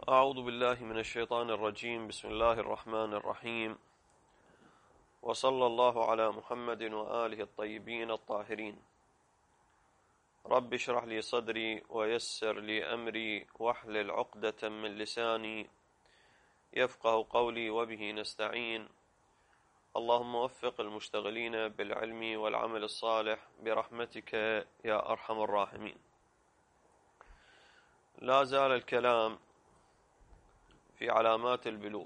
أعوذ بالله من الشيطان الرجيم. بسم الله الرحمن الرحيم، وصلى الله على محمد وآله الطيبين الطاهرين. رب اشرح لي صدري ويسر لي أمري واحلل عقدة من لساني يفقه قولي وبه نستعين. اللهم وفق المشتغلين بالعلم والعمل الصالح برحمتك يا أرحم الراحمين. لا زال الكلام في علامات البلوغ،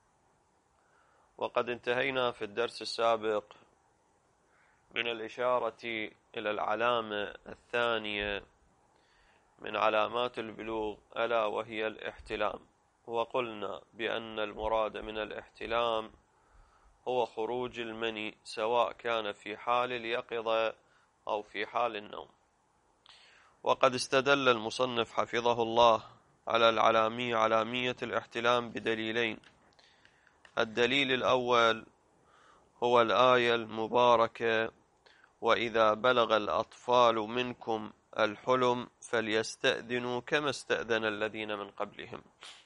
وقد انتهينا في الدرس السابق من الإشارة إلى العلامة الثانية من علامات البلوغ، ألا وهي الاحتلام. وقلنا بأن المراد من الاحتلام هو خروج المني، سواء كان في حال اليقظة أو في حال النوم. وقد استدل المصنف حفظه الله على علامية الاحتلام بدليلين. الدليل الأول هو الآية المباركة: وإذا بلغ الأطفال منكم الحلم فليستأذنوا كما استأذن الذين من قبلهم.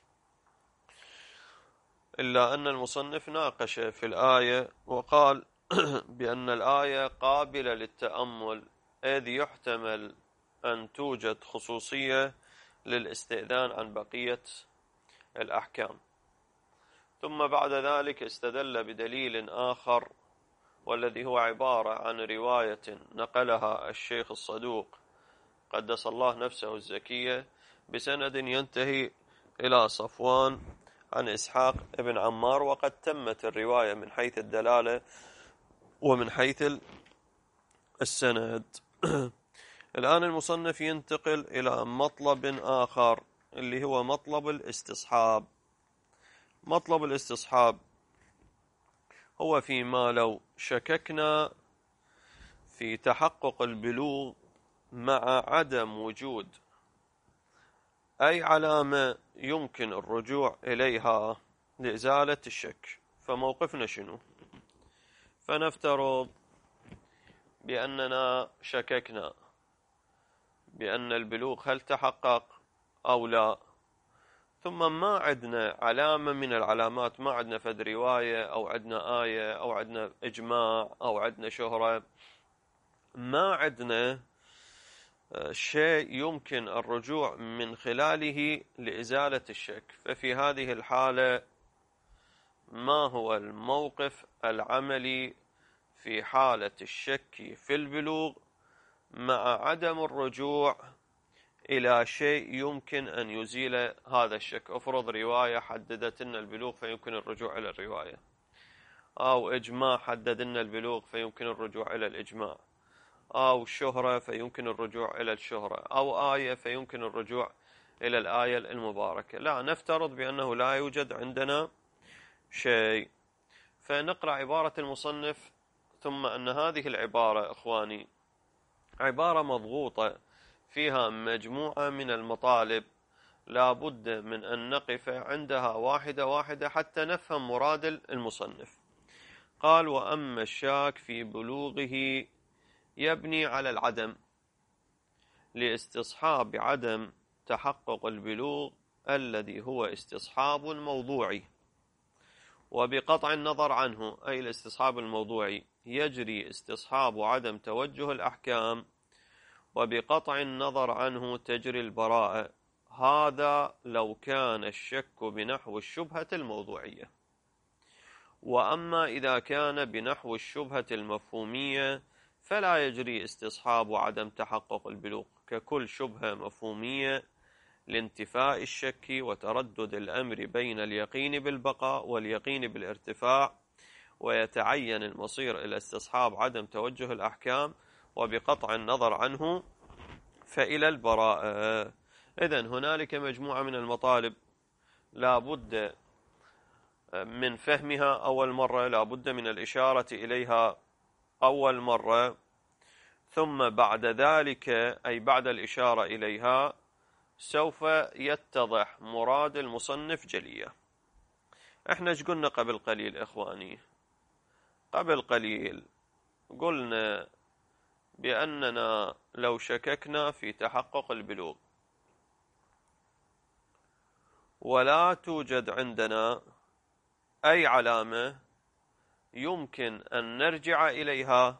إلا أن المصنف ناقش في الآية وقال بأن الآية قابلة للتأمل، إذ يحتمل أن توجد خصوصية للاستئذان عن بقية الأحكام. ثم بعد ذلك استدل بدليل آخر، والذي هو عبارة عن رواية نقلها الشيخ الصدوق قدس الله نفسه الزكية بسند ينتهي إلى صفوان عن إسحاق ابن عمار، وقد تمت الرواية من حيث الدلالة ومن حيث السند. الآن المصنف ينتقل إلى مطلب آخر، اللي هو مطلب الاستصحاب. مطلب الاستصحاب هو فيما لو شككنا في تحقق البلوغ مع عدم وجود أي علامة يمكن الرجوع إليها لإزالة الشك، فموقفنا شنو؟ فنفترض بأننا شككنا بأن البلوغ هل تحقق أو لا، ثم ما عندنا علامة من العلامات، ما عندنا فد رواية أو عندنا آية أو عندنا إجماع أو عندنا شهرة، ما عندنا شيء يمكن الرجوع من خلاله لإزالة الشك. ففي هذه الحالة ما هو الموقف العملي في حالة الشك في البلوغ مع عدم الرجوع إلى شيء يمكن أن يزيل هذا الشك؟ أفرض رواية حددت أن البلوغ فيمكن الرجوع إلى الرواية، أو إجماع حدد أن البلوغ فيمكن الرجوع إلى الإجماع، أو شهرة فيمكن الرجوع إلى الشهرة، أو آية فيمكن الرجوع إلى الآية المباركة. لا، نفترض بأنه لا يوجد عندنا شيء، فنقرأ عبارة المصنف، ثم أن هذه العبارة إخواني عبارة مضغوطة فيها مجموعة من المطالب، لا بد من أن نقف عندها واحدة واحدة حتى نفهم مراد المصنف. قال: وأما الشاك في بلوغه يبني على العدم لاستصحاب عدم تحقق البلوغ الذي هو استصحاب موضوعي، وبقطع النظر عنه، أي الاستصحاب الموضوعي، يجري استصحاب عدم توجه الأحكام، وبقطع النظر عنه تجري البراءة. هذا لو كان الشك بنحو الشبهة الموضوعية. وأما إذا كان بنحو الشبهة المفهومية فلا يجري استصحاب عدم تحقق البلوغ، ككل شبهة مفهومية لانتفاء الشك وتردد الأمر بين اليقين بالبقاء واليقين بالارتفاع، ويتعين المصير إلى استصحاب عدم توجه الأحكام، وبقطع النظر عنه فإلى البراءة. إذن هنالك مجموعة من المطالب لا بد من فهمها أول مرة، لا بد من الإشارة إليها أول مرة، ثم بعد ذلك أي بعد الإشارة إليها سوف يتضح مراد المصنف جلية. احنا ايش قلنا قبل قليل إخواني؟ قبل قليل قلنا بأننا لو شككنا في تحقق البلوغ ولا توجد عندنا أي علامة يمكن أن نرجع إليها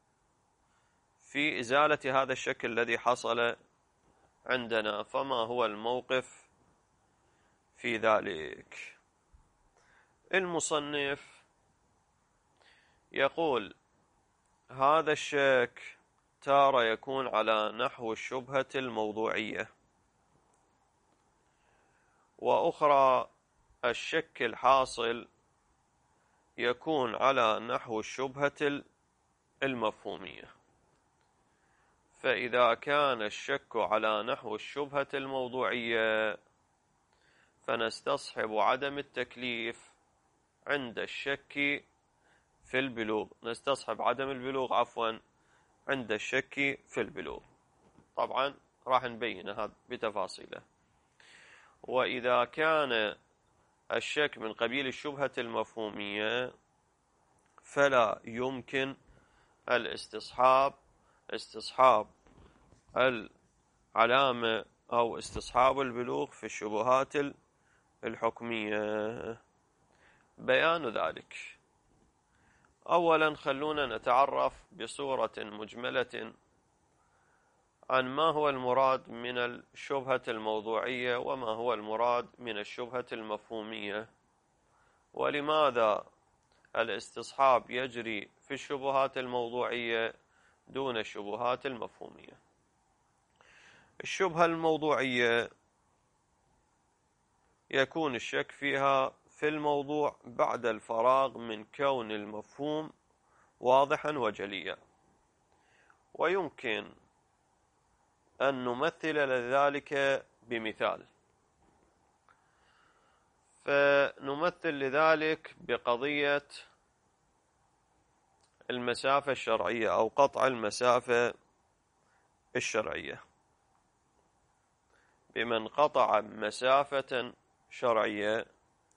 في إزالة هذا الشك الذي حصل عندنا. فما هو الموقف في ذلك؟ المصنف يقول هذا الشك تارة يكون على نحو الشبهة الموضوعية، وأخرى الشك الحاصل يكون على نحو الشبهة المفهومية. فإذا كان الشك على نحو الشبهة الموضوعية فنستصحب عدم التكليف عند الشك في البلوغ، نستصحب عدم البلوغ عند الشك في البلوغ. طبعا راح نبين هذا بتفاصيله. وإذا كان الشك من قبيل الشبهة المفهومية فلا يمكن استصحاب العلامة أو استصحاب البلوغ في الشبهات الحكمية. بيان ذلك: أولا خلونا نتعرف بصورة مجملة عن ما هو المراد من الشبهة الموضوعية وما هو المراد من الشبهة المفهومية، ولماذا الاستصحاب يجري في الشبهات الموضوعية دون الشبهات المفهومية. الشبهة الموضوعية يكون الشك فيها في الموضوع بعد الفراغ من كون المفهوم واضحا وجليا، ويمكن أن نمثل لذلك بمثال. فنمثل لذلك بقضية المسافة الشرعية أو قطع المسافة الشرعية. بمن قطع مسافة شرعية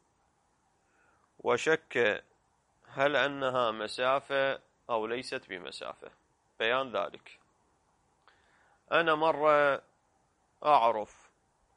وشك هل أنها مسافة أو ليست بمسافة. بيان ذلك: أنا مرة أعرف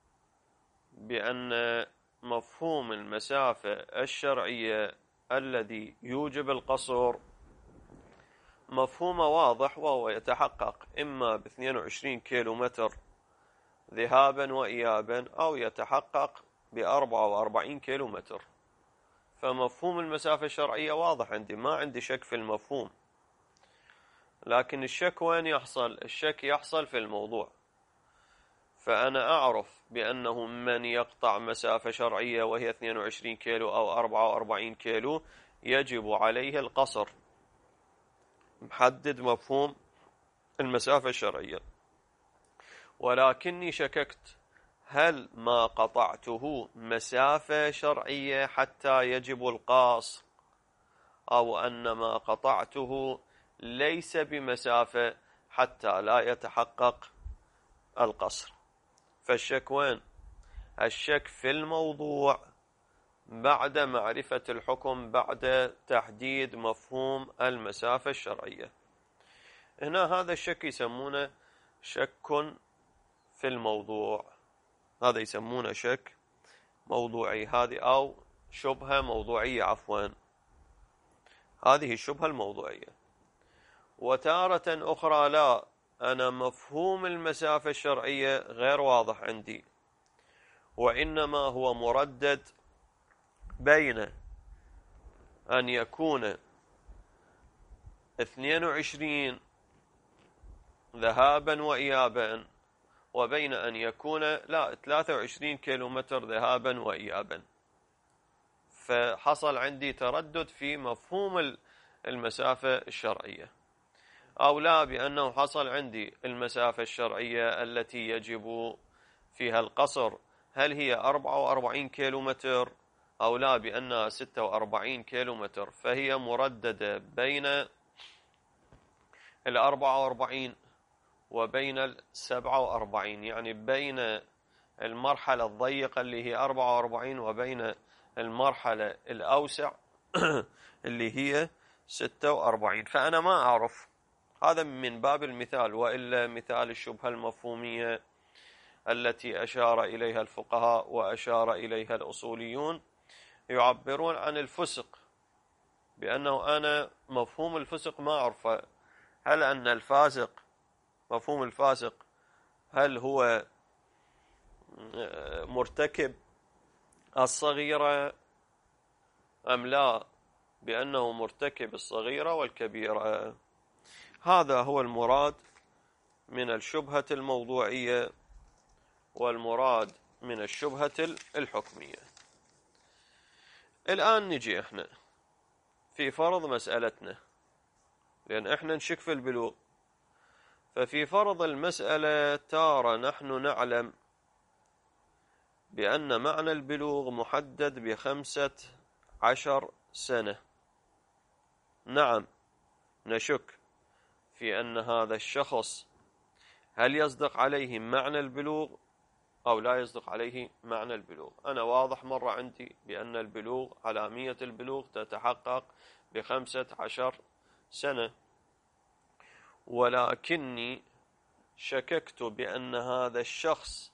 بأن مفهوم المسافة الشرعية الذي يوجب القصر مفهوم واضح، وهو يتحقق إما ب 22 كيلومتر ذهابا وإيابا أو يتحقق ب 44 كيلومتر. فمفهوم المسافة الشرعية واضح عندي، ما عندي شك في المفهوم. لكن الشك وين يحصل؟ الشك يحصل في الموضوع. فأنا أعرف بأنه من يقطع مسافة شرعية وهي 22 كيلو أو 44 كيلو يجب عليه القصر، محدد مفهوم المسافة الشرعية. ولكني شككت هل ما قطعته مسافة شرعية حتى يجب القصر، أو أن ما قطعته ليس بمسافة حتى لا يتحقق القصر. فالشك وين؟ الشك في الموضوع بعد معرفة الحكم، بعد تحديد مفهوم المسافة الشرعية. هنا هذا الشك يسمونه شك في الموضوع، هذا يسمونه شك موضوعي، هذه أو شبهة موضوعية عفوا، هذه الشبهة الموضوعية. وتارة أخرى لا، أنا مفهوم المسافة الشرعية غير واضح عندي، وإنما هو مردد بين أن يكون 22 ذهابا وإيابا وبين أن يكون 23 كيلومتر ذهابا وإيابا. فحصل عندي تردد في مفهوم المسافة الشرعية. أو لا، بأنه حصل عندي المسافة الشرعية التي يجب فيها القصر هل هي 44 كيلومتر أو لا، بأنها 46 كيلومتر. فهي مرددة بين 44 وبين 47، يعني بين المرحلة الضيقة اللي هي 44 وبين المرحلة الأوسع اللي هي 46. فأنا ما أعرف، هذا من باب المثال، وإلا مثال الشبهة المفهومية التي أشار إليها الفقهاء وأشار إليها الأصوليون، يعبرون عن الفسق بأنه أنا مفهوم الفسق ما أعرفه. هل أن الفاسق، مفهوم الفاسق، هل هو مرتكب الصغيرة أم لا، بأنه مرتكب الصغيرة والكبيرة؟ هذا هو المراد من الشبهة الموضوعية والمراد من الشبهة الحكمية. الآن نجي احنا في فرض مسألتنا، لأن احنا نشك في البلوغ. ففي فرض المسألة تارة نحن نعلم بأن معنى البلوغ محدد ب15 سنة. نعم، نشك في أن هذا الشخص هل يصدق عليه معنى البلوغ أو لا يصدق عليه معنى البلوغ. أنا واضح مرة عندي بأن البلوغ، علامية البلوغ تتحقق ب15 سنة، ولكني شككت بأن هذا الشخص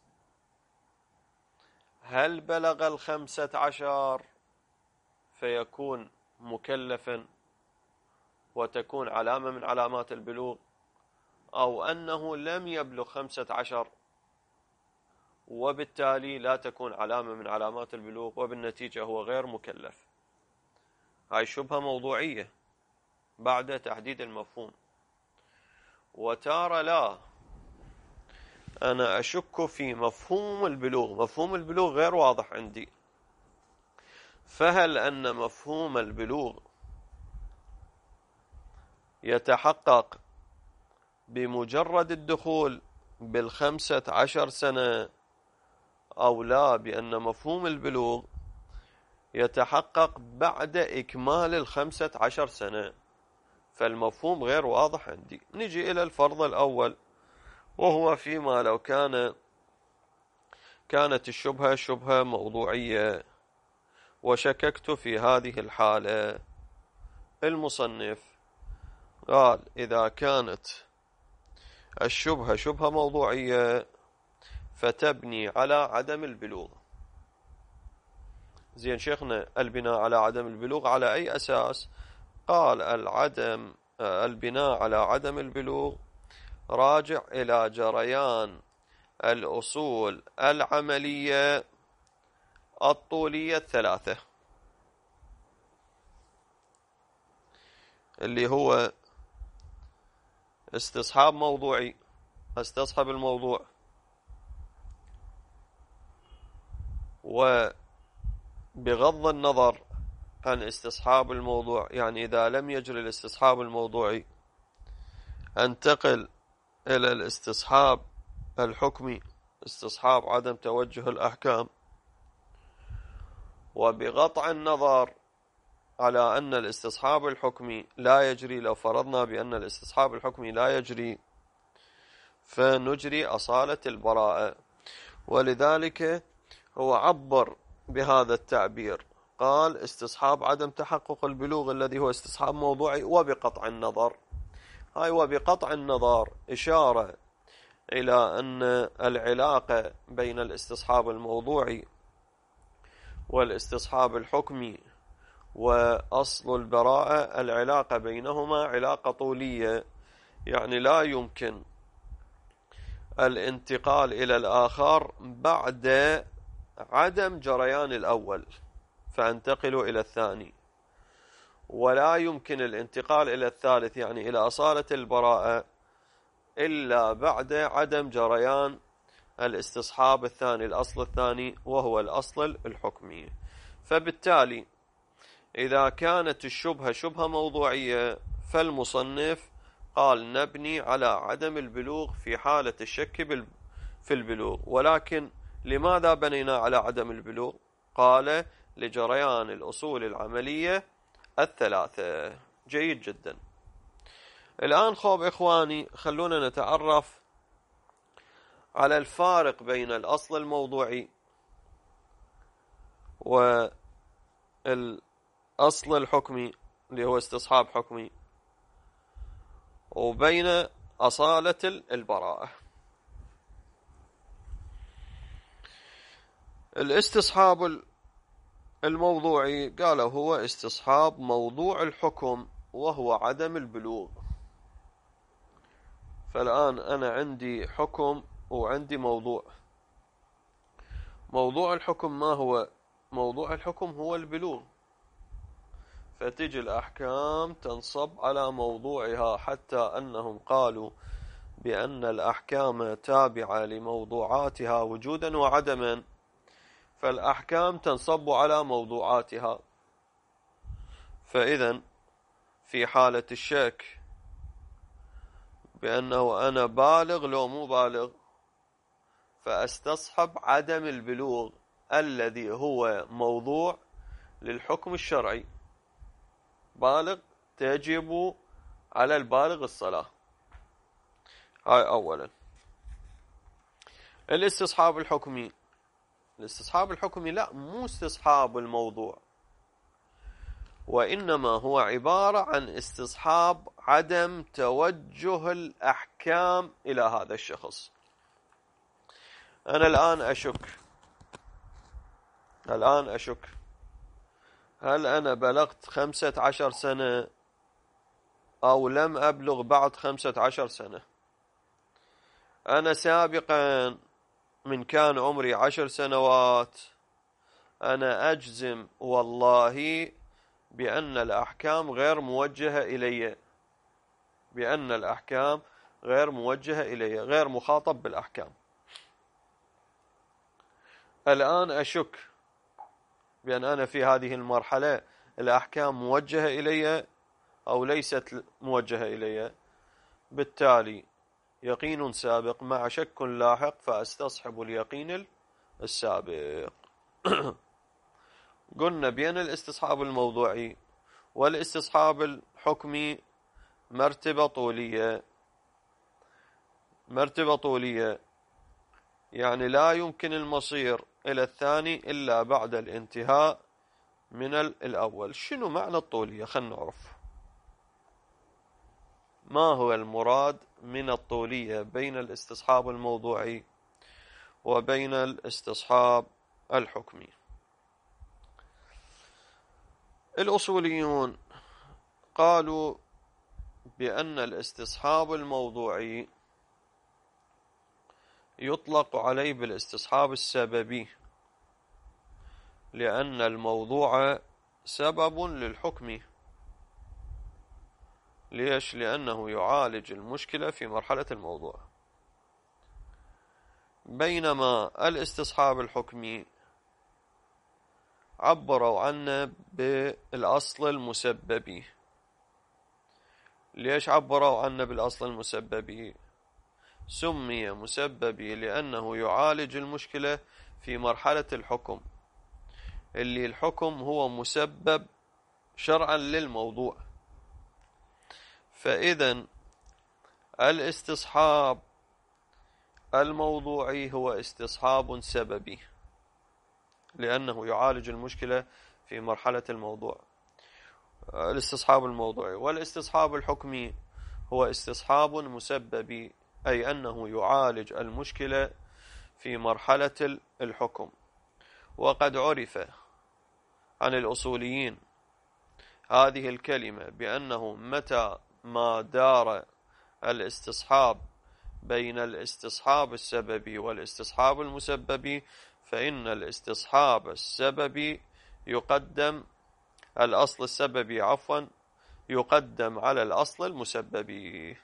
هل بلغ 15 فيكون مكلفا وتكون علامة من علامات البلوغ، أو أنه لم يبلغ 15 وبالتالي لا تكون علامة من علامات البلوغ وبالنتيجة هو غير مكلف. هاي شبهة موضوعية بعد تحديد المفهوم. وتارة لا، أنا أشك في مفهوم البلوغ، مفهوم البلوغ غير واضح عندي. فهل أن مفهوم البلوغ يتحقق بمجرد الدخول بال15 سنة، أو لا، بأن مفهوم البلوغ يتحقق بعد إكمال 15 سنة؟ فالمفهوم غير واضح عندي. نجي إلى الفرض الأول، وهو فيما لو كانت الشبهة شبهة موضوعية وشككت في هذه الحالة. المصنف قال إذا كانت الشبهة شبهة موضوعية فتبني على عدم البلوغ. زين شيخنا، البناء على عدم البلوغ على أي أساس؟ قال البناء على عدم البلوغ راجع إلى جريان الأصول العملية الطولية الثلاثة، اللي هو استصحاب موضوعي، استصحب الموضوع، وبغض النظر عن استصحاب الموضوع، يعني إذا لم يجري الاستصحاب الموضوعي انتقل إلى الاستصحاب الحكمي، استصحاب عدم توجه الأحكام. وبقطع النظر على أن الاستصحاب الحكمي لا يجري، لو فرضنا بأن الاستصحاب الحكمي لا يجري، فنجري أصالة البراءة. ولذلك هو عبر بهذا التعبير، قال استصحاب عدم تحقق البلوغ الذي هو استصحاب موضوعي وبقطع النظر. هاي وبقطع النظر إشارة إلى أن العلاقة بين الاستصحاب الموضوعي والاستصحاب الحكمي وأصل البراءة، العلاقة بينهما علاقة طولية، يعني لا يمكن الانتقال إلى الآخر بعد عدم جريان الأول فانتقل إلى الثاني، ولا يمكن الانتقال إلى الثالث يعني إلى أصالة البراءة إلا بعد عدم جريان الاستصحاب الثاني، الأصل الثاني وهو الأصل الحكمي. فبالتالي إذا كانت الشبهة شبهة موضوعية فالمصنف قال نبني على عدم البلوغ في حالة الشك في البلوغ. ولكن لماذا بنينا على عدم البلوغ؟ قال لجريان الأصول العملية الثلاثة. جيد جدا. الآن خوب إخواني، خلونا نتعرف على الفارق بين الأصل الموضوعي والأصل الحكمي اللي هو استصحاب حكمي، وبين أصالة البراءة. الاستصحاب الموضوعي قال هو استصحاب موضوع الحكم وهو عدم البلوغ. فالآن أنا عندي حكم وعندي موضوع. موضوع الحكم ما هو؟ موضوع الحكم هو البلوغ، فتجي الأحكام تنصب على موضوعها، حتى أنهم قالوا بأن الأحكام تابعة لموضوعاتها وجودا وعدما، فالأحكام تنصب على موضوعاتها. فإذا في حالة الشك بأنه أنا بالغ لو مو بالغ، فأستصحب عدم البلوغ الذي هو موضوع للحكم الشرعي. بالغ تجب على البالغ الصلاة. هاي أولا. الاستصحاب الحكمي. الاستصحاب الحكمي لا، مو استصحاب الموضوع، وإنما هو عبارة عن استصحاب عدم توجه الأحكام إلى هذا الشخص. أنا الآن أشك هل أنا بلغت 15 سنة أو لم أبلغ بعد 15 سنة. أنا سابقا من كان عمري 10 سنوات أنا أجزم والله بأن الأحكام غير موجهة إلي، بأن الأحكام غير موجهة إلي، غير مخاطب بالأحكام. الآن أشك بأن أنا في هذه المرحلة الأحكام موجهة إلي أو ليست موجهة إلي، بالتالي يقين سابق مع شك لاحق، فأستصحب اليقين السابق. قلنا بين الاستصحاب الموضوعي والاستصحاب الحكمي مرتبة طولية، يعني لا يمكن المصير إلى الثاني إلا بعد الانتهاء من الأول. شنو معنى الطولية؟ خلنا نعرف ما هو المراد من الطولية بين الاستصحاب الموضوعي وبين الاستصحاب الحكمي. الأصوليون قالوا بأن الاستصحاب الموضوعي يطلق عليه بالاستصحاب السببي، لأن الموضوع سبب للحكم. ليش؟ لأنه يعالج المشكلة في مرحلة الموضوع. بينما الاستصحاب الحكمي عبروا عنه بالأصل المسببي. ليش عبروا عنه بالأصل المسببي؟ سمي مسببي لأنه يعالج المشكلة في مرحلة الحكم، اللي الحكم هو مسبب شرعا للموضوع. فإذا الاستصحاب الموضوعي هو استصحاب سببي لأنه يعالج المشكلة في مرحلة الموضوع، الاستصحاب الموضوعي. والاستصحاب الحكمي هو استصحاب مسببي، أي أنه يعالج المشكلة في مرحلة الحكم. وقد عرف عن الأصوليين هذه الكلمة بأنه متى ما دار الاستصحاب بين الاستصحاب السببي والاستصحاب المسببي، فإن الاستصحاب السببي يقدم الأصل السببي يقدم على الأصل المسببي.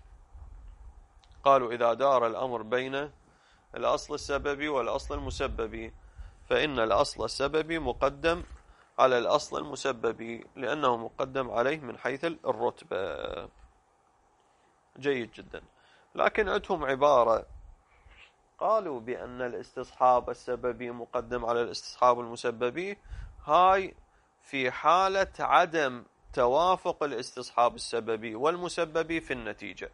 قالوا إذا دار الأمر بين الأصل السببي والأصل المسببي، فإن الأصل السببي مقدم على الأصل المسببي لأنه مقدم عليه من حيث الرتبة. جيد جدا. لكن عندهم عبارة قالوا بأن الاستصحاب السببي مقدم على الاستصحاب المسببي، هاي في حالة عدم توافق الاستصحاب السببي والمسببي في النتيجة.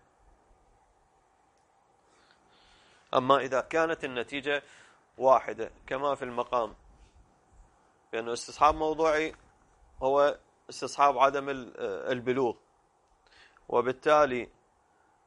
أما إذا كانت النتيجة واحدة كما في المقام، لأنه استصحاب موضوعي هو استصحاب عدم البلوغ، وبالتالي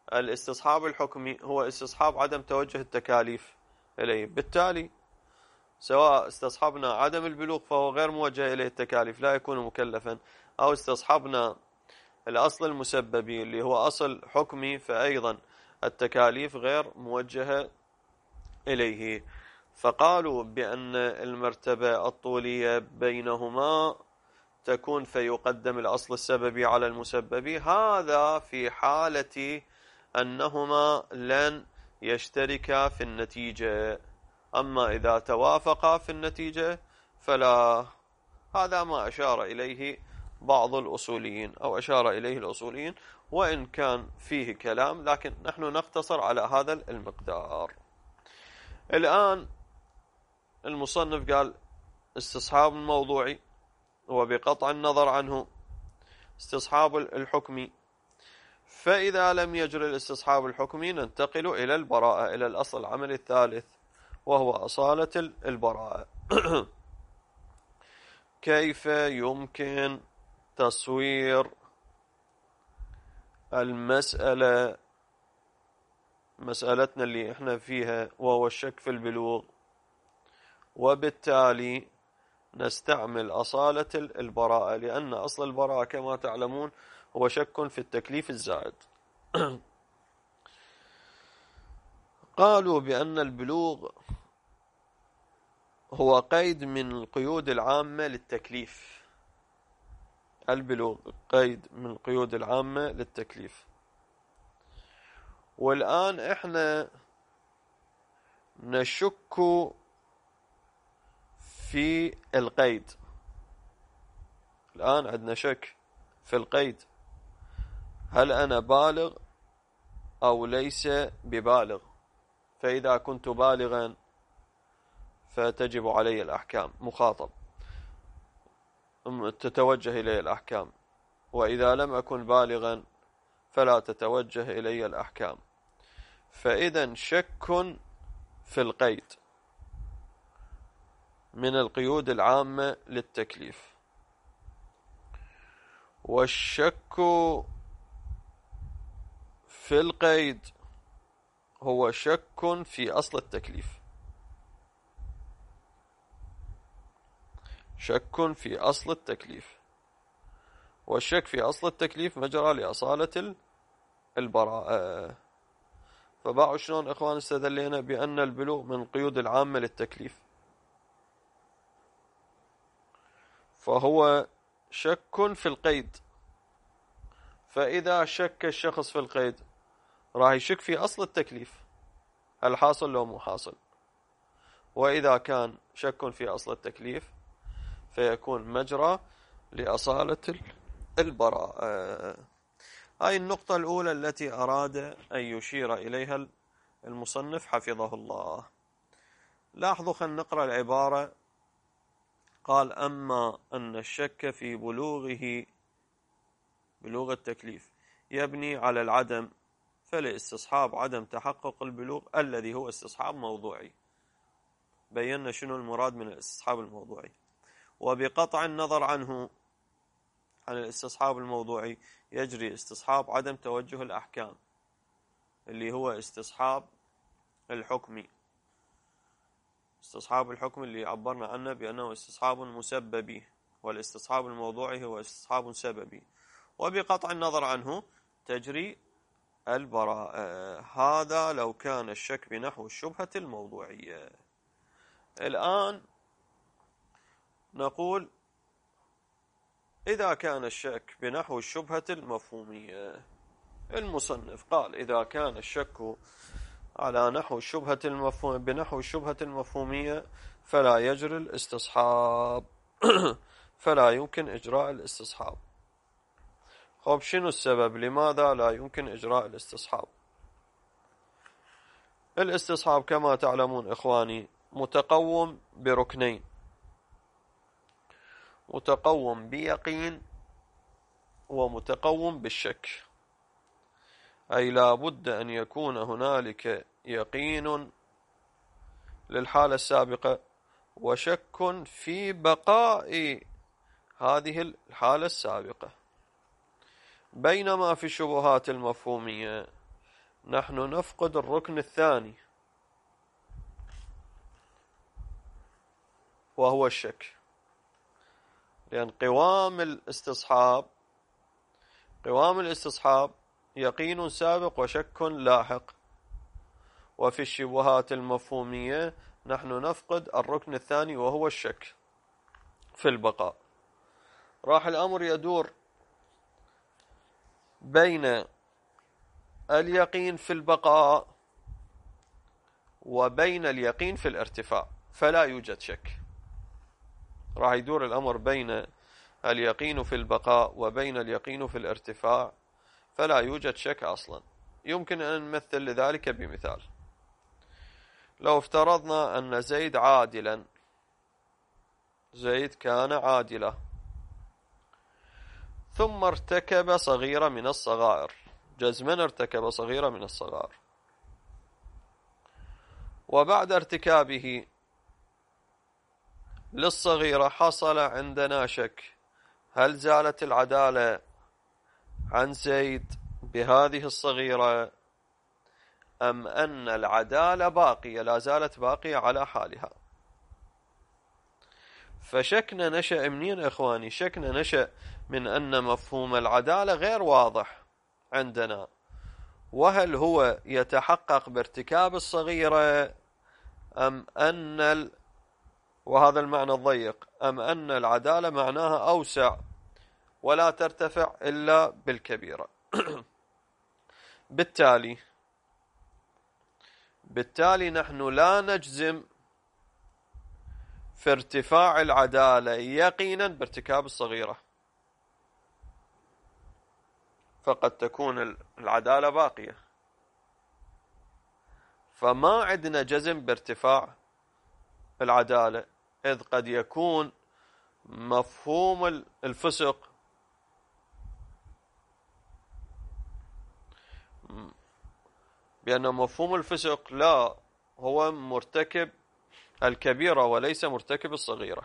الاستصحاب الحكمي هو استصحاب عدم توجه التكاليف إليه. بالتالي سواء استصحبنا عدم البلوغ فهو غير موجه إليه التكاليف لا يكون مكلفا، أو استصحبنا الأصل المسببي اللي هو أصل حكمي فأيضا التكاليف غير موجهة إليه. فقالوا بأن المرتبة الطولية بينهما تكون فيقدم الأصل السببي على المسببي، هذا في حالة أنهما لن يشتركا في النتيجة. أما إذا توافقا في النتيجة فلا. هذا ما أشار إليه بعض الأصوليين أو أشار إليه الأصوليين، وإن كان فيه كلام لكن نحن نقتصر على هذا المقدار. الآن المصنف قال استصحاب الموضوعي، وبقطع النظر عنه استصحاب الحكمي. فإذا لم يجري الاستصحاب الحكمي ننتقل إلى البراءة، إلى الأصل العمل الثالث وهو أصالة البراءة. كيف يمكن تصوير المسألة، مسألتنا اللي احنا فيها وهو الشك في البلوغ، وبالتالي نستعمل أصالة البراءة، لأن أصل البراءة كما تعلمون هو شك في التكليف الزائد. قالوا بأن البلوغ هو قيد من القيود العامة للتكليف. البلوغ قيد من القيود العامة للتكليف. والآن احنا نشك في القيد. الآن عندنا شك في القيد، هل أنا بالغ أو ليس ببالغ؟ فإذا كنت بالغا فتجب علي الأحكام، مخاطب تتوجه إلي الأحكام، وإذا لم أكن بالغا فلا تتوجه إلي الأحكام. فإذا شك في القيد من القيود العامة للتكليف، والشك في القيد هو شك في أصل التكليف. شك في أصل التكليف، والشك في أصل التكليف مجرى لأصالة البراءة. فباعوا شلون إخوان استدلينا بأن البلوغ من القيود العامة للتكليف، فهو شك في القيد. فإذا شك الشخص في القيد راح يشك في أصل التكليف، هل حاصل لو مو حاصل. وإذا كان شك في أصل التكليف فيكون مجرى لأصالة البراءة. هاي النقطة الأولى التي أراد أن يشير إليها المصنف حفظه الله. لاحظوا، خلينا نقرأ العبارة. قال: أما أن الشك في بلوغ التكليف يبني على العدم، فلاستصحاب عدم تحقق البلوغ الذي هو استصحاب موضوعي. بينا شنو المراد من الاستصحاب الموضوعي. وبقطع النظر عنه، عن الاستصحاب الموضوعي، يجري استصحاب عدم توجه الأحكام اللي هو استصحاب الحكمي. استصحاب الحكم اللي عبرنا عنه بأنه استصحاب مسببي، والاستصحاب الموضوعي هو استصحاب سببي. وبقطع النظر عنه تجري البراءة. هذا لو كان الشك بنحو الشبهة الموضوعية. الآن نقول إذا كان الشك بنحو الشبهة المفهومية. المصنف قال: إذا كان الشك على نحو الشبهة بنحو الشبهة المفهومية فلا يجري الاستصحاب. فلا يمكن إجراء الاستصحاب. خب، شنو السبب؟ لماذا لا يمكن إجراء الاستصحاب؟ الاستصحاب كما تعلمون إخواني متقوم بركنين: متقوم بيقين ومتقوم بالشك. أي لا بد أن يكون هنالك يقين للحالة السابقة وشك في بقاء هذه الحالة السابقة. بينما في الشبهات المفهومية نحن نفقد الركن الثاني، وهو الشك، لأن قوام الاستصحاب يقين سابق وشك لاحق، وفي الشبهات المفهومية نحن نفقد الركن الثاني وهو الشك في البقاء. راح الأمر يدور بين اليقين في البقاء وبين اليقين في الارتفاع، فلا يوجد شك. راح يدور الأمر بين اليقين في البقاء وبين اليقين في الارتفاع، فلا يوجد شك أصلا. يمكن أن نمثل لذلك بمثال. لو افترضنا أن زيد كان عادلا، ثم ارتكب صغيرة من الصغائر، جزما ارتكب صغيرة من الصغائر، وبعد ارتكابه للصغيرة حصل عندنا شك: هل زالت العدالة عن زيد بهذه الصغيرة، أم أن العدالة باقية، لا زالت باقية على حالها؟ فشكنا نشأ منين إخواني؟ شكنا نشأ من أن مفهوم العدالة غير واضح عندنا، وهل هو يتحقق بارتكاب الصغيرة أم أن وهذا المعنى الضيق، أم أن العدالة معناها أوسع ولا ترتفع إلا بالكبيرة. بالتالي نحن لا نجزم في ارتفاع العدالة يقينا بارتكاب الصغيرة، فقد تكون العدالة باقية، فما عندنا جزم بارتفاع العدالة، إذ قد يكون مفهوم الفسق بأن مفهوم الفسق لا هو مرتكب الكبيرة وليس مرتكب الصغيرة.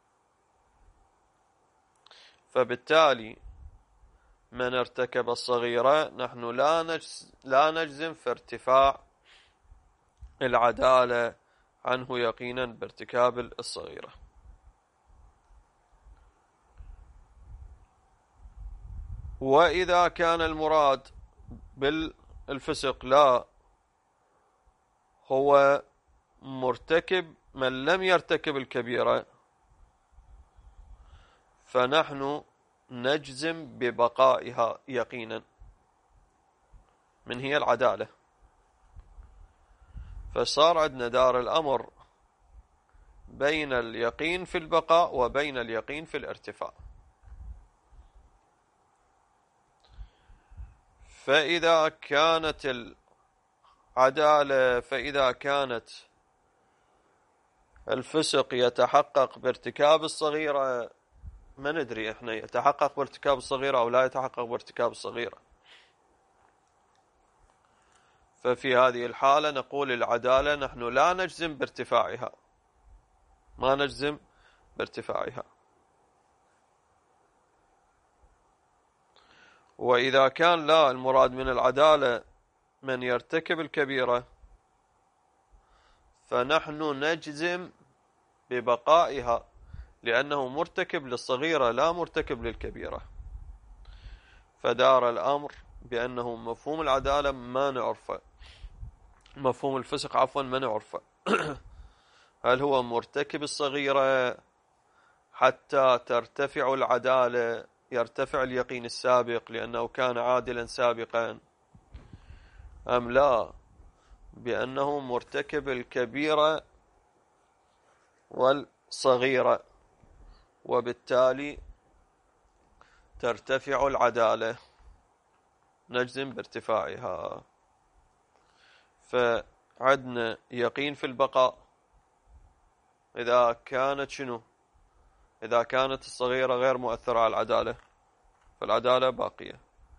فبالتالي من ارتكب الصغيرة نحن لا نجزم في ارتفاع العدالة عنه يقينا بارتكاب الصغيرة. وإذا كان المراد بالفسق لا هو مرتكب من لم يرتكب الكبيرة، فنحن نجزم ببقائها يقينا، من هي العدالة. فصار عندنا دار الأمر بين اليقين في البقاء وبين اليقين في الارتفاع. فإذا كانت الفسق يتحقق بارتكاب الصغيرة، ما ندري احنا يتحقق بارتكاب الصغيرة أو لا يتحقق بارتكاب الصغيرة. ففي هذه الحالة نقول العدالة نحن لا نجزم بارتفاعها، ما نجزم بارتفاعها. وإذا كان لا المراد من العدالة من يرتكب الكبيرة، فنحن نجزم ببقائها، لأنه مرتكب للصغيرة لا مرتكب للكبيرة. فدار الأمر بأنه مفهوم العدالة ما نعرفه، مفهوم الفسق عفوا ما نعرفه. هل هو مرتكب الصغيرة حتى ترتفع العدالة، يرتفع اليقين السابق لأنه كان عادلا سابقا، أم لا بأنه مرتكب الكبيرة والصغيرة، وبالتالي ترتفع العدالة، نجزم بارتفاعها. فعدنا يقين في البقاء إذا كانت شنو؟ إذا كانت الصغيرة غير مؤثرة على العدالة فالعدالة باقية.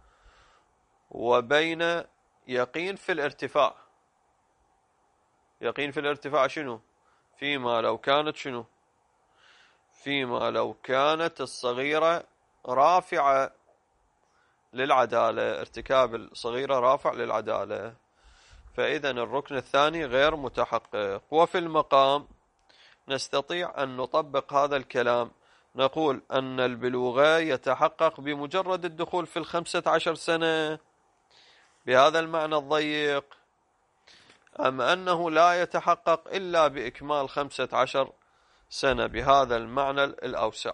وبين يقين في الارتفاع، يقين في الارتفاع شنو؟ فيما لو كانت شنو؟ فيما لو كانت الصغيرة رافعة للعدالة، ارتكاب الصغيرة رافع للعدالة، فإذا الركن الثاني غير متحقق. وفي المقام نستطيع أن نطبق هذا الكلام، نقول أن البلوغ يتحقق بمجرد الدخول في 15 سنة بهذا المعنى الضيق، أم أنه لا يتحقق إلا بإكمال 15 سنة بهذا المعنى الأوسع.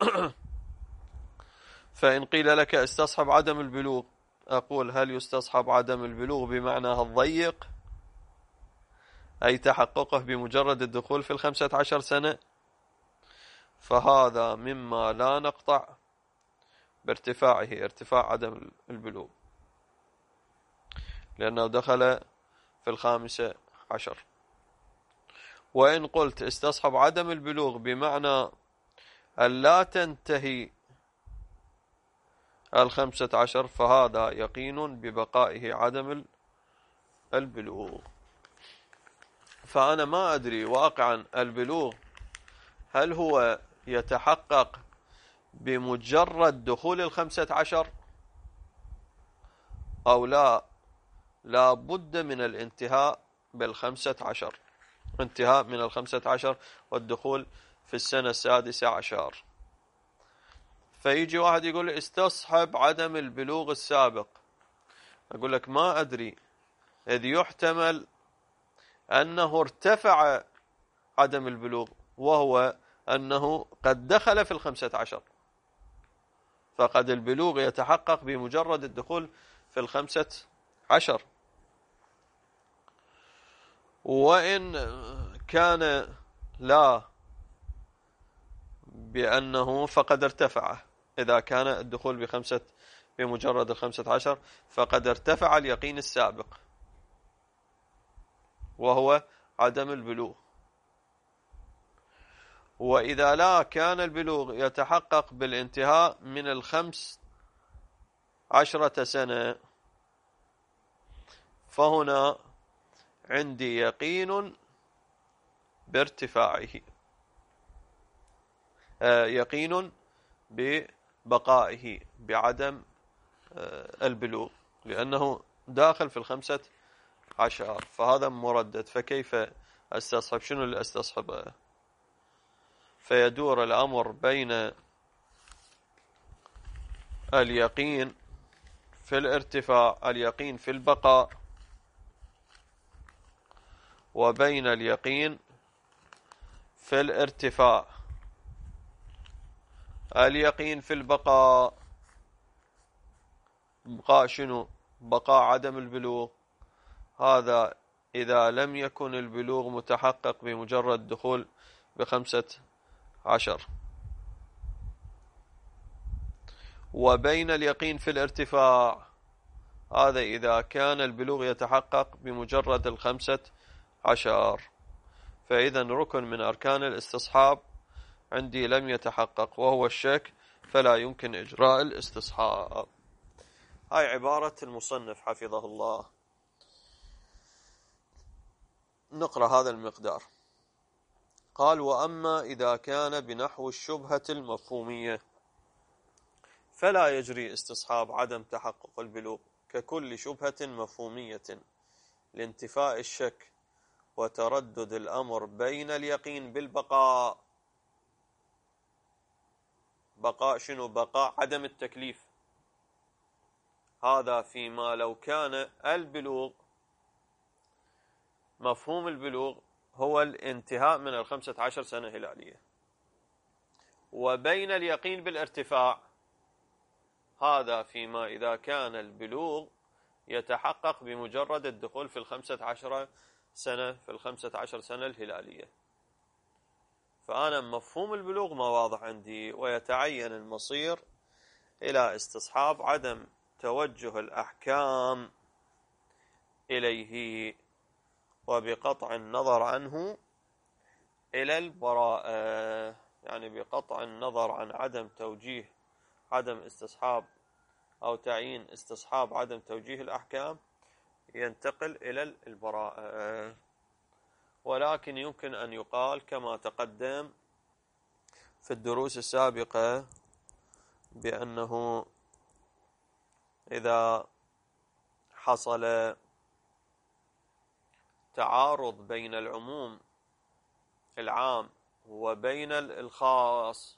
فإن قيل لك استصحب عدم البلوغ، أقول هل يستصحب عدم البلوغ بمعناه الضيق، أي تحققه بمجرد الدخول في 15 سنة؟ فهذا مما لا نقطع بارتفاعه، ارتفاع عدم البلوغ، لأنه دخل في 15. وإن قلت استصحب عدم البلوغ بمعنى أن لا تنتهي 15، فهذا يقين ببقائه عدم البلوغ. فأنا ما أدري واقعا البلوغ هل هو يتحقق بمجرد دخول 15 أو لا بد من الانتهاء 15، انتهاء من 15 والدخول في السنة 16. فيجي واحد يقول استصحب عدم البلوغ السابق، أقول لك ما أدري، إذ يحتمل أنه ارتفع عدم البلوغ، وهو أنه قد دخل في 15، فقد البلوغ يتحقق بمجرد الدخول في 15. وإن كان لا بأنه فقد ارتفع، إذا كان الدخول بمجرد 15 فقد ارتفع اليقين السابق وهو عدم البلوغ. وإذا لا كان البلوغ يتحقق بالانتهاء من 15 سنة، فهنا عندي يقين بارتفاعه، يقين ببقائه بعدم البلوغ، لأنه داخل في 15، فهذا مردد. فكيف استصحب؟ شنو اللي استصحبه؟ فيدور الأمر بين اليقين في الارتفاع، اليقين في البقاء، وبين اليقين في الارتفاع. اليقين في البقاء، بقاء شنو؟ بقاء عدم البلوغ، هذا إذا لم يكن البلوغ متحقق بمجرد دخول 15. وبين اليقين في الارتفاع، هذا إذا كان البلوغ يتحقق بمجرد 15. فإذا ركن من أركان الاستصحاب عندي لم يتحقق، وهو الشك، فلا يمكن إجراء الاستصحاب. هاي عبارة المصنف حفظه الله. نقرأ هذا المقدار. قال: وأما إذا كان بنحو الشبهة المفهومية فلا يجري استصحاب عدم تحقق البلوغ، ككل شبهة مفهومية لانتفاء الشك وتردد الأمر بين اليقين بالبقاء. بقاء شنو؟ بقاء عدم التكليف. هذا فيما لو كان البلوغ، مفهوم البلوغ هو الانتهاء من 15 سنة هلالية. وبين اليقين بالارتفاع، هذا فيما إذا كان البلوغ يتحقق بمجرد الدخول في 15 سنة، في 15 سنة الهلالية. فأنا مفهوم البلوغ ما واضح عندي، ويتعين المصير إلى استصحاب عدم توجه الأحكام إليه، وبقطع النظر عنه إلى البراءة، يعني بقطع النظر عن عدم توجيه، عدم استصحاب أو تعيين استصحاب عدم توجيه الأحكام، ينتقل إلى البراءة. ولكن يمكن أن يقال كما تقدم في الدروس السابقة بأنه إذا حصل تعارض بين العموم العام وبين الخاص،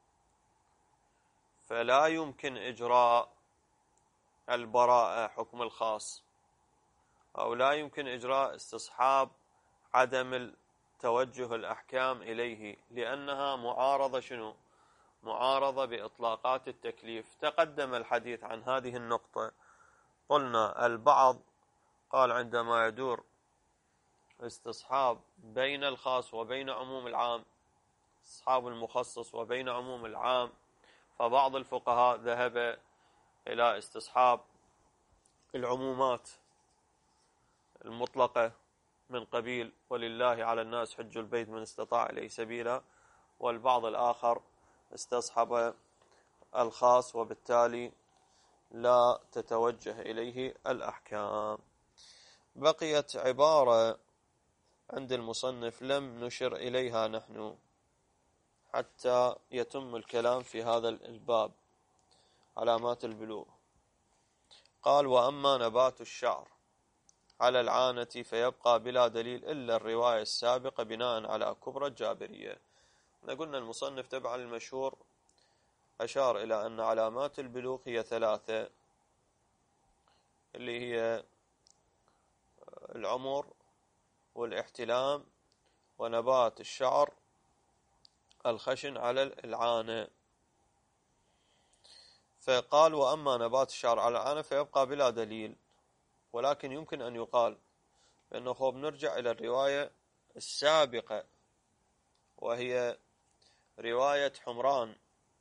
فلا يمكن إجراء البراءة حكم الخاص، أو لا يمكن إجراء استصحاب عدم توجه الأحكام إليه، لأنها معارضة شنو؟ معارضة بإطلاقات التكليف. تقدم الحديث عن هذه النقطة. قلنا البعض قال عندما يدور استصحاب بين الخاص وبين عموم العام، استصحاب المخصص وبين عموم العام، فبعض الفقهاء ذهب إلى استصحاب العمومات المطلقة من قبيل ولله على الناس حج البيت من استطاع إليه سبيلا، والبعض الآخر استصحب الخاص وبالتالي لا تتوجه إليه الأحكام. بقيت عبارة عند المصنف لم نشر إليها نحن حتى يتم الكلام في هذا الباب، علامات البلوغ. قال: وأما نبات الشعر على العانة فيبقى بلا دليل إلا الرواية السابقة بناء على كبرى الجابرية. قلنا المصنف تبعا المشهور أشار إلى أن علامات البلوغ هي 3، اللي هي العمر والاحتلام ونبات الشعر الخشن على العانة. فقال: وأما نبات الشعر على العانة فيبقى بلا دليل، ولكن يمكن أن يقال بأنه خوب نرجع إلى الرواية السابقة، وهي رواية حمران: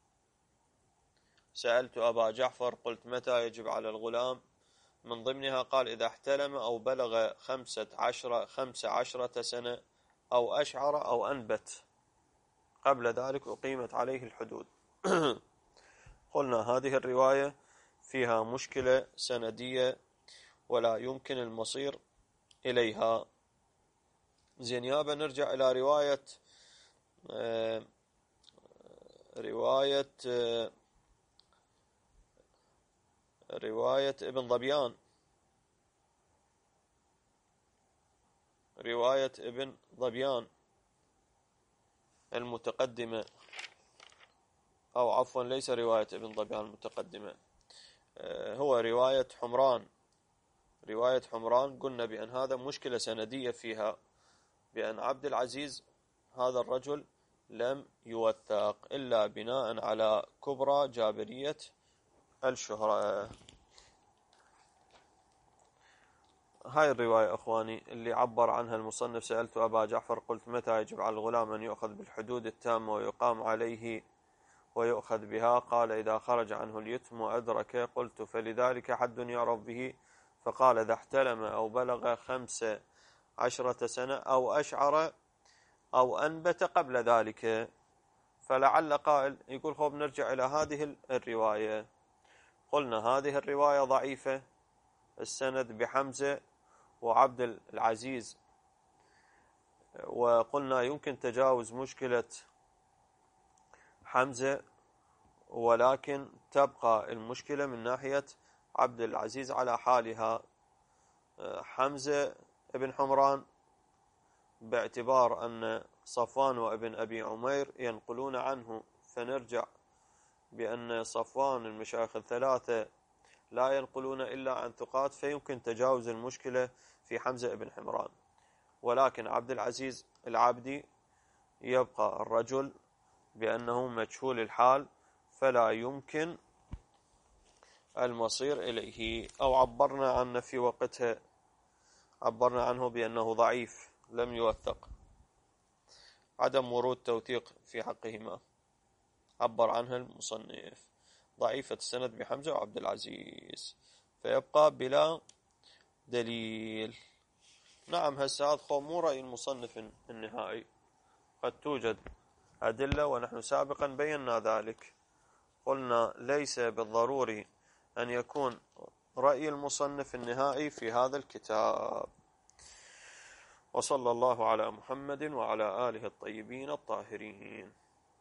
سألت أبا جعفر قلت متى يجب على الغلام؟ من ضمنها قال: إذا احتلم أو بلغ 15 سنة أو أشعر أو أنبت، قبل ذلك أقيمت عليه الحدود. قلنا هذه الرواية فيها مشكلة سندية ولا يمكن المصير إليها. زين يابا نرجع إلى رواية ابن ظبيان، رواية ابن ظبيان المتقدمة، أو عفوا ليس رواية ابن ظبيان المتقدمة، هو رواية حمران. رواية حمران قلنا بأن هذا مشكلة سندية فيها، بأن عبد العزيز هذا الرجل لم يوثق إلا بناء على كبرى جابرية الشهرة. هاي الرواية أخواني اللي عبر عنها المصنف: سألت أبا جعفر قلت متى يجب على الغلام أن يؤخذ بالحدود التامة ويقام عليه ويؤخذ بها؟ قال: إذا خرج عنه اليتم وأدرك. قلت: فلذلك حد يعرف به؟ فقال: إذا احتلم أو بلغ 15 سنة أو أشعر أو أنبت قبل ذلك. فلعل قائل يقول: خوب نرجع إلى هذه الرواية. قلنا هذه الرواية ضعيفة السند بحمزة وعبد العزيز، وقلنا يمكن تجاوز مشكلة حمزة، ولكن تبقى المشكلة من ناحية عبد العزيز على حالها. حمزة ابن حمران باعتبار أن صفوان وابن أبي عمير ينقلون عنه، فنرجع بأن صفوان المشايخ الثلاثة لا ينقلون إلا عن ثقات، فيمكن تجاوز المشكلة في حمزة ابن حمران. ولكن عبد العزيز العبدي يبقى الرجل بأنه مجهول الحال، فلا يمكن المصير إليه، أو عبرنا عنه في وقتها، عبرنا عنه بأنه ضعيف لم يوثق، عدم ورود توثيق في حقهما، عبر عنها المصنف ضعيفة السند بحمزة وعبد العزيز، فيبقى بلا دليل. نعم، هسه هذا مو رأي المصنف النهائي، قد توجد أدلة ونحن سابقا بينا ذلك. قلنا ليس بالضروري أن يكون رأي المصنف النهائي في هذا الكتاب. وصلى الله على محمد وعلى آله الطيبين الطاهرين.